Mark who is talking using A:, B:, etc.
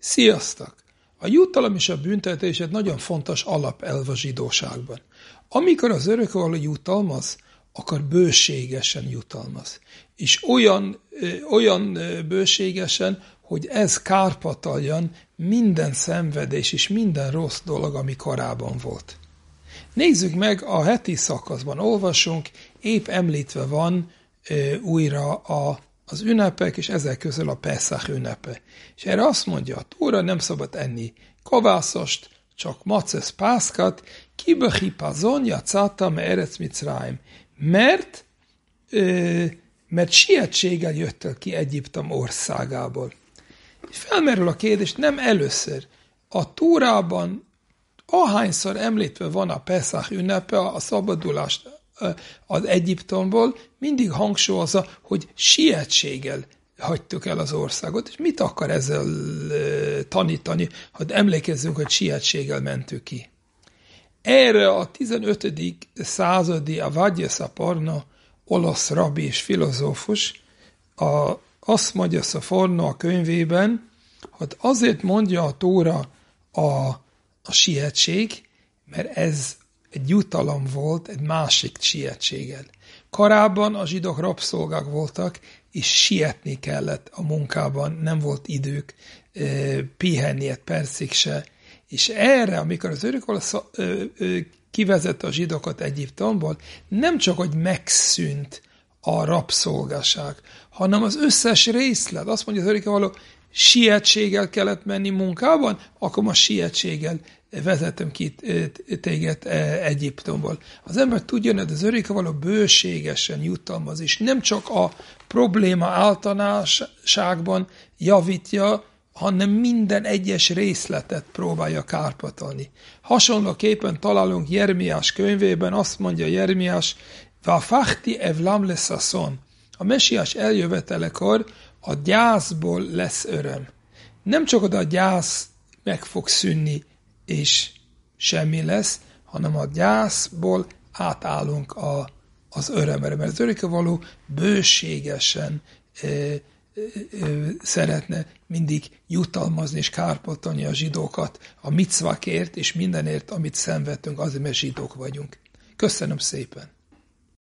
A: Sziasztok! A jutalom és a büntetés egy nagyon fontos alapelv a zsidóságban. Amikor az örökkévaló jutalmaz, akkor bőségesen jutalmaz. És olyan bőségesen, hogy ez kárpotoljon minden szenvedés és minden rossz dolog, ami korábban volt. Nézzük meg, a heti szakaszban olvasunk, épp említve van újra az ünnepek, és ezek közül a Peszach ünnepe. És erre azt mondja, a Tóra nem szabad enni kovászost, csak macesz pászkat, kibehipazon jacátam eretz Micraim. Mert sietséggel jöttek ki Egyiptom országából. És felmerül a kérdés, nem először. A Tórában ahányszor említve van a Peszach ünnepe, a szabadulást az Egyiptomból, mindig hangsúlyozza, hogy sietséggel hagytuk el az országot. És mit akar ezzel tanítani, hogy emlékezzünk, hogy sietséggel mentük ki? Erre a 15. századi Avadja Szaporno, olasz rabbi és filozófus, azt mondja Szaporno a könyvében, hogy azért mondja a Tóra a sietség, mert ez egy jutalom volt egy másik sietséggel. Korábban a zsidók rabszolgák voltak, és sietni kellett a munkában, nem volt idők pihenni egy percig se. És erre, amikor az örökkévaló kivezette a zsidókat Egyiptomból, nem csak, hogy megszűnt a rabszolgaság, hanem az összes részlet. Azt mondja az örökkévaló, sietséggel kellett menni munkában, akkor most sietséggel vezetem ki téged Egyiptomból. Az ember tudja, hogy az örökkévaló bőségesen jutalmaz, és nem csak a probléma általánosságban javítja, hanem minden egyes részletet próbálja kárpotolni. Hasonlóképpen találunk Jeremiás könyvében, azt mondja Jeremiás, Vafachti evlam leszaszon. A mesiás eljövetelekor a gyászból lesz öröm. Nem csak oda a gyász meg fog szűnni, és semmi lesz, hanem a gyászból átállunk az örömre, mert az örökkévaló bőségesen szeretne mindig jutalmazni és kárpotolni a zsidókat a micvákért és mindenért, amit szenvedtünk, azért, mert zsidók vagyunk. Köszönöm szépen!